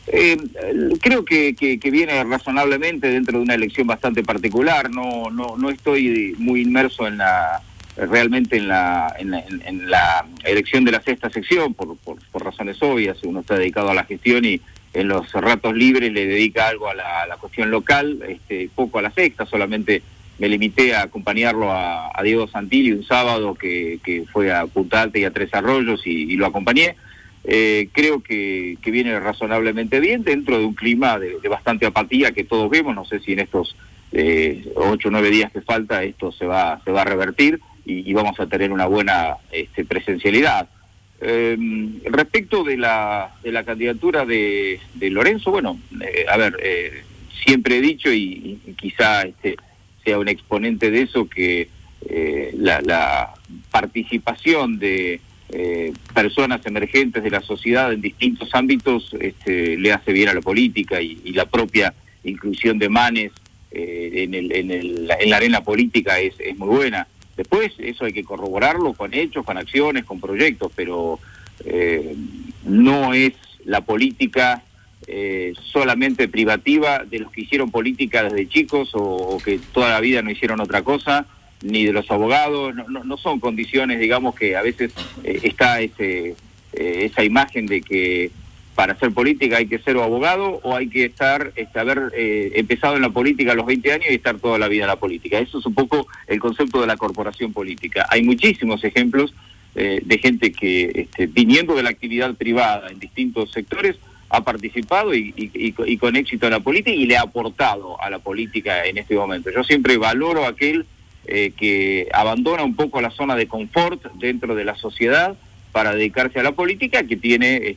Creo que viene razonablemente dentro de una elección bastante particular. No estoy muy inmerso realmente en la elección de la sexta sección por razones obvias. Uno está dedicado a la gestión y en los ratos libres le dedica algo a la cuestión local, poco a la sexta. Solamente me limité a acompañarlo a Diego Santilli un sábado que fue a Punta Alta y a Tres Arroyos y lo acompañé. Creo que viene razonablemente bien dentro de un clima de bastante apatía que todos vemos. No sé si en estos 8 o 9 días que falta esto se va a revertir y vamos a tener una buena presencialidad. Respecto de la candidatura de Lorenzo, bueno, siempre he dicho y quizá sea un exponente de eso, que la participación de personas emergentes de la sociedad en distintos ámbitos le hace bien a la política, y la propia inclusión de Manes en la arena política es muy buena. Después eso hay que corroborarlo con hechos, con acciones, con proyectos, pero no es la política solamente privativa de los que hicieron política desde chicos o que toda la vida no hicieron otra cosa, ni de los abogados. No son condiciones, digamos, que a veces está esa imagen de que para hacer política hay que ser o abogado o hay que haber empezado en la política a los 20 años y estar toda la vida en la política. Eso es un poco el concepto de la corporación política. Hay muchísimos ejemplos de gente que viniendo de la actividad privada en distintos sectores ha participado y con éxito en la política y le ha aportado a la política en este momento. Yo siempre valoro a aquel que abandona un poco la zona de confort dentro de la sociedad para dedicarse a la política, que tiene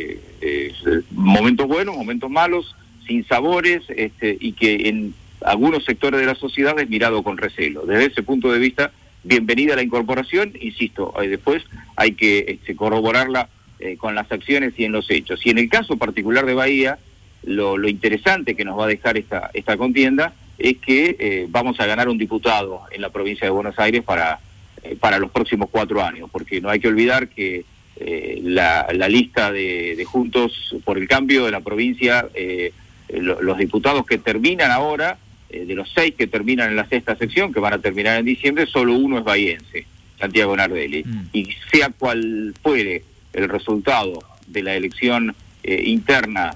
momentos buenos, momentos malos, sinsabores, y que en algunos sectores de la sociedad es mirado con recelo. Desde ese punto de vista, bienvenida la incorporación, insisto, después hay que corroborarla con las acciones y en los hechos. Y en el caso particular de Bahía, lo interesante que nos va a dejar esta contienda es que vamos a ganar un diputado en la provincia de Buenos Aires para los próximos 4 años, porque no hay que olvidar que la lista de Juntos por el Cambio de la provincia, los diputados que terminan ahora, de los 6 que terminan en la sexta sección, que van a terminar en diciembre, solo uno es bahiense, Santiago Nardelli. Y sea cual fuere el resultado de la elección interna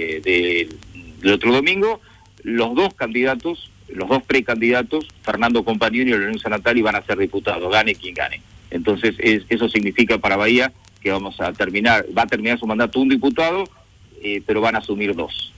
del otro domingo, los dos precandidatos, Fernando Compagnoni y Lorenzo Natali, van a ser diputados, gane quien gane. Entonces eso significa para Bahía que va a terminar su mandato un diputado, pero van a asumir 2.